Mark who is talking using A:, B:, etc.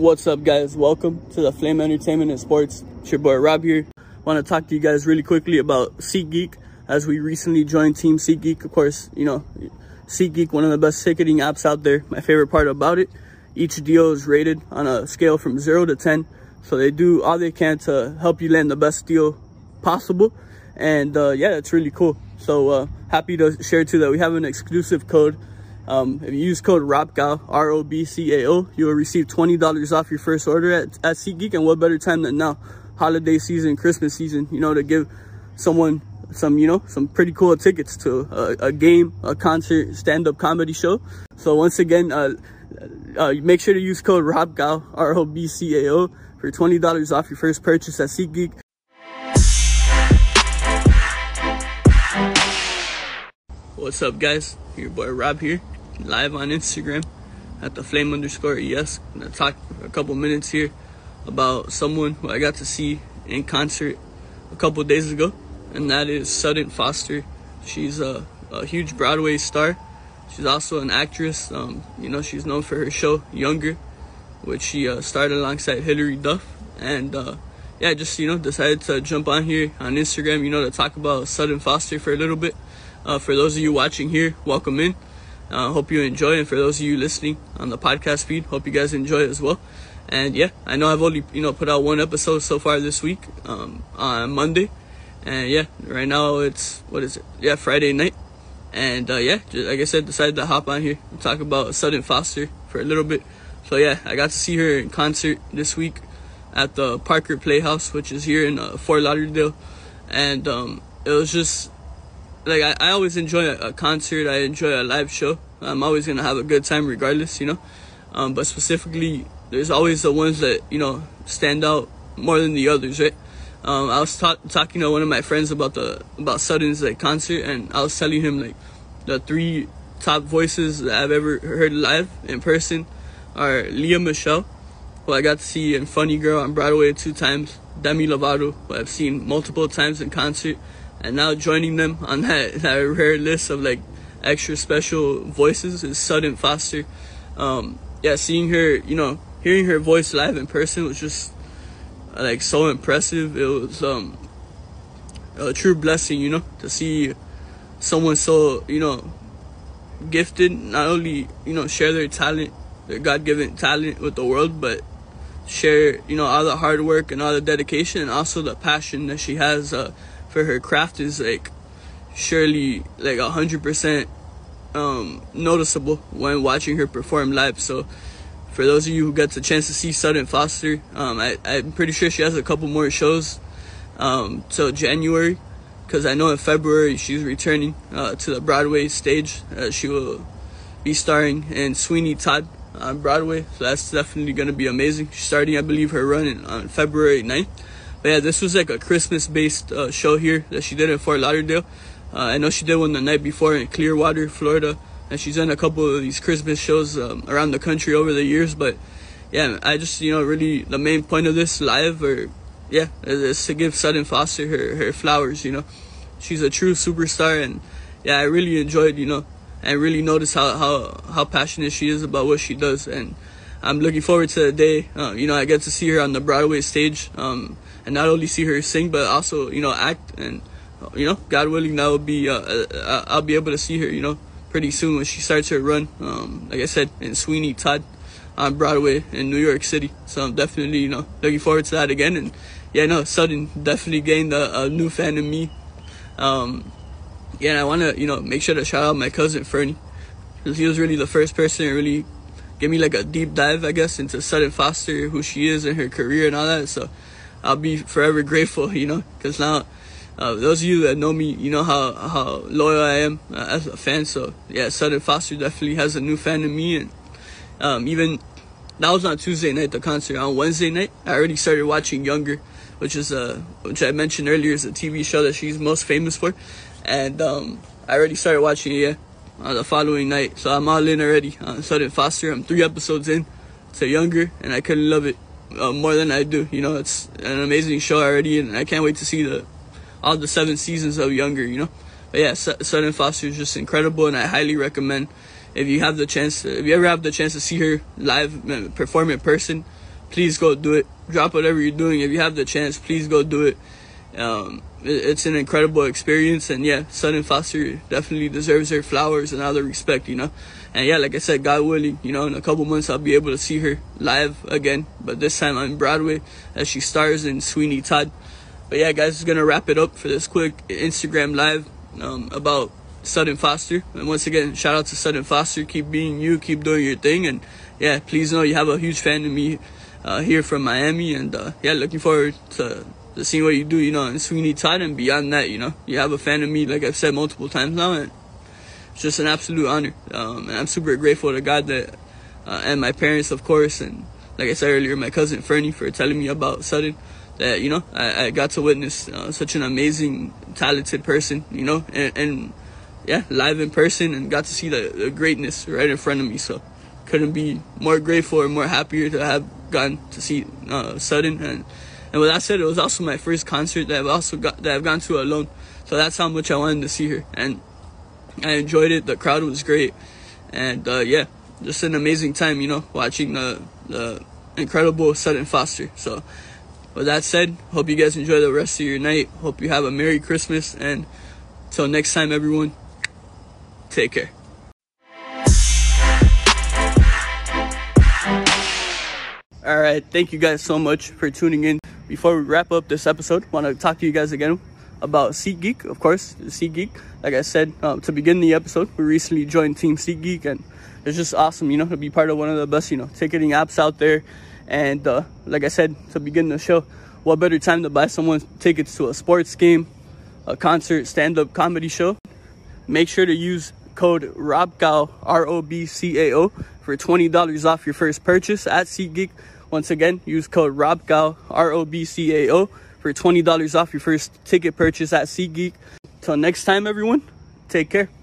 A: What's up, guys? Welcome to the Flame Entertainment and Sports. It's your boy Rob here. Want to talk to you guys really quickly about SeatGeek, as we recently joined Team SeatGeek. Of course, you know, SeatGeek, one of the best ticketing apps out there. My favorite part about it, each deal is rated on a scale from 0 to 10. So they do all they can to help you land the best deal possible. And yeah, it's really cool. So happy to share too that we have an exclusive code. If you use code ROBCAO, ROBCAO, you will receive $20 off your first order at SeatGeek. And what better time than now, holiday season, Christmas season, you know, to give someone some pretty cool tickets to a game, a concert, stand-up comedy show. So once again, make sure to use code ROBCAO, ROBCAO, for $20 off your first purchase at SeatGeek. What's up, guys? Your boy Rob here, live on Instagram at the flame_es. I'm gonna talk for a couple minutes here about someone who I got to see in concert a couple days ago, and that is Sutton Foster. She's a huge Broadway star. She's also an actress. You know, she's known for her show Younger, which she started alongside Hilary Duff. And yeah, just, you know, decided to jump on here on Instagram, you know, to talk about Sutton Foster for a little bit. For those of you watching here, welcome in. Hope you enjoy, and for those of you listening on the podcast feed, hope you guys enjoy as well. And yeah, I know I've only, you know, put out one episode so far this week, on Monday. And yeah, right now it's, what is it? Yeah, Friday night. And yeah, just, like I said, decided to hop on here and talk about Sutton Foster for a little bit. So yeah, I got to see her in concert this week at the Parker Playhouse, which is here in Fort Lauderdale. And it was just, like, I always enjoy a concert. I enjoy a live show. I'm always going to have a good time regardless, you know. But specifically, there's always the ones that, you know, stand out more than the others, right? I was talking to one of my friends about Sutton's, like, concert, and I was telling him, like, the 3 top voices that I've ever heard live in person are Lea Michele, who I got to see in Funny Girl on Broadway 2 times, Demi Lovato, who I've seen multiple times in concert. And now joining them on that rare list of, like, extra special voices is Sutton Foster. Yeah, seeing her, you know, hearing her voice live in person was just, like, so impressive. It was a true blessing, you know, to see someone so, you know, gifted, not only, you know, share their talent, their God-given talent with the world, but share, you know, all the hard work and all the dedication, and also the passion that she has for her craft is, like, surely, like, 100% noticeable when watching her perform live. So for those of you who got the chance to see Sutton Foster, I'm pretty sure she has a couple more shows till January, because I know in February she's returning to the Broadway stage. She will be starring in Sweeney Todd on Broadway, so that's definitely going to be amazing. She's starting, I believe, her run on February 9th. But yeah, this was like a Christmas-based show here that she did in Fort Lauderdale. I know she did one the night before in Clearwater, Florida, and she's done a couple of these Christmas shows around the country over the years. But yeah, I just, you know, really the main point of this live, or yeah, is to give Sutton Foster her flowers. You know, she's a true superstar, and yeah, I really enjoyed, you know, and really noticed how passionate she is about what she does. And I'm looking forward to the day, you know, I get to see her on the Broadway stage, and not only see her sing, but also, you know, act. And, you know, God willing, that will be, I'll be able to see her, you know, pretty soon when she starts her run, like I said, in Sweeney Todd on Broadway in New York City. So I'm definitely, you know, looking forward to that again. And yeah, no, Sutton definitely gained a new fan in me. Yeah, and I want to, you know, make sure to shout out my cousin Fernie, because he was really the first person to really give me, like, a deep dive, I guess, into Sutton Foster, who she is and her career and all that. So I'll be forever grateful, you know, because now those of you that know me, you know how loyal I am as a fan. So yeah, Sutton Foster definitely has a new fan in me. And even that was on Tuesday night, the concert. On Wednesday night, I already started watching Younger, which I mentioned earlier is a TV show that she's most famous for. And I already started watching it the following night, so I'm all in already on Sutton Foster. I'm 3 episodes in to Younger, and I couldn't love it more than I do. You know, it's an amazing show already, and I can't wait to see all the 7 seasons of Younger, you know. But yeah, Sutton Foster is just incredible, and I highly recommend, if you ever have the chance to see her live perform in person, please go do it. Drop whatever you're doing. If you have the chance, please go do it. It's an incredible experience, and yeah, Sutton Foster definitely deserves her flowers and all the respect, you know. And yeah, like I said, God willing, you know, in a couple months I'll be able to see her live again, but this time on Broadway as she stars in Sweeney Todd. But yeah, guys, it's gonna wrap it up for this quick Instagram live about Sutton Foster. And once again, shout out to Sutton Foster. Keep being you, keep doing your thing, and yeah, please know you have a huge fan of me here from Miami, and yeah, looking forward to seeing what you do, you know, in Sweeney Todd and beyond that. You know, you have a fan of me, like I've said multiple times now, and it's just an absolute honor. And I'm super grateful to God that and my parents, of course, and like I said earlier, my cousin Fernie for telling me about Sutton. That, you know, I got to witness such an amazing, talented person, you know, and yeah, live in person, and got to see the greatness right in front of me. So couldn't be more grateful or more happier to have gotten to see Sutton. And with that said, it was also my first concert that I've gone to alone. So that's how much I wanted to see her, and I enjoyed it. The crowd was great, and yeah, just an amazing time, you know, watching the incredible Sutton Foster. So with that said, hope you guys enjoy the rest of your night. Hope you have a Merry Christmas, and till next time, everyone, take care. All right, thank you guys so much for tuning in. Before we wrap up this episode, I want to talk to you guys again about SeatGeek, of course. SeatGeek, like I said, to begin the episode, we recently joined Team SeatGeek, and it's just awesome, you know, to be part of one of the best, you know, ticketing apps out there. And like I said, to begin the show, what better time to buy someone tickets to a sports game, a concert, stand-up comedy show? Make sure to use code ROBCAO, ROBCAO, for $20 off your first purchase at SeatGeek. Once again, use code ROBCAO, ROBCAO, for $20 off your first ticket purchase at SeatGeek. Till next time, everyone, take care.